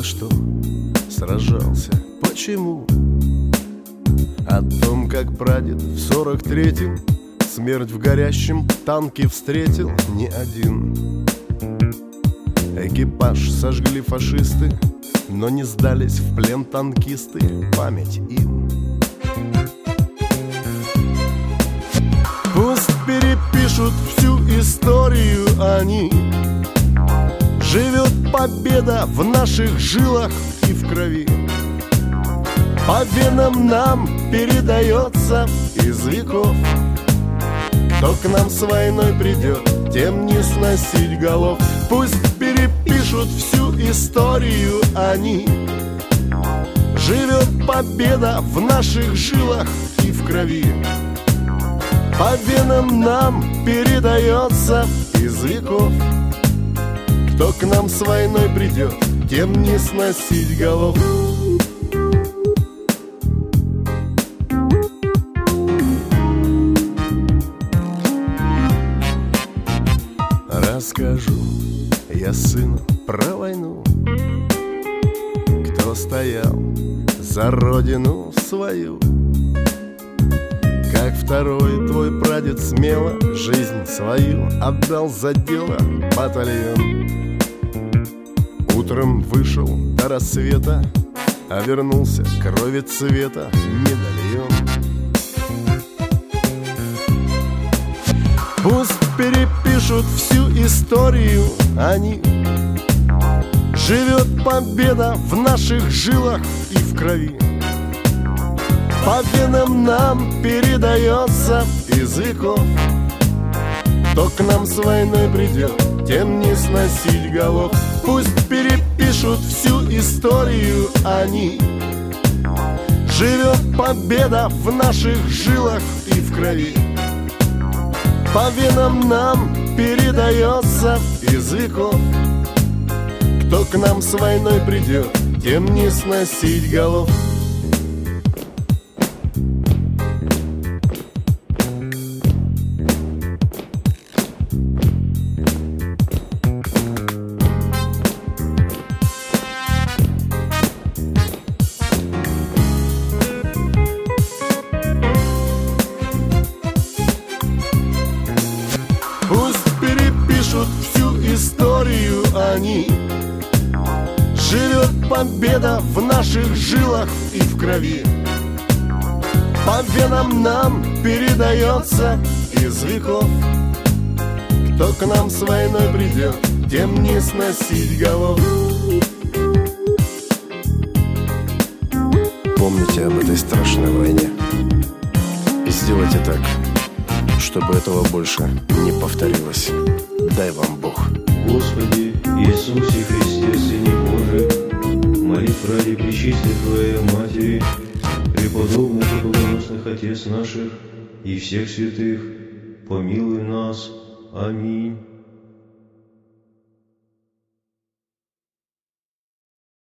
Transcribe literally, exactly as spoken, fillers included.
что сражался, почему? О том, как прадед в сорок третьем смерть в горящем танке встретил не один. Экипаж сожгли фашисты, но не сдались в плен танкисты, память им. Пусть перепишут всю историю они. Живет победа в наших жилах и в крови. По венам нам передается из веков. Кто к нам с войной придет, тем не сносить голов. Пусть перепишут всю историю они. Живет победа в наших жилах и в крови. По венам нам передается из веков. Кто к нам с войной придет, тем не сносить голов. Расскажу я сыну про войну, кто стоял за родину свою. Как второй твой прадед смело жизнь свою отдал за дело батальон. Утром вышел до рассвета, а вернулся крови цвета медальон. Пусть перепишут всю историю они. Живет победа в наших жилах и в крови. По венам нам передается из веков. Кто к нам с войной придет, тем не сносить голов. Пусть перепишут всю историю они. Живет победа в наших жилах и в крови. По венам нам передается из веков. Кто к нам с войной придет, тем не сносить голов. Пусть перепишут всю историю они. Живет победа в наших жилах и в крови. По венам нам передается из веков. Кто к нам с войной придет, тем не сносить голов. Помните об этой страшной войне и сделайте так, чтобы этого больше не повторилось. Дай вам Бог. Господи Иисусе Христе, Сыне Божий, молитв ради Пречистой Твоей Матери, преподобных и богоносных Отец наших и всех святых, помилуй нас. Аминь.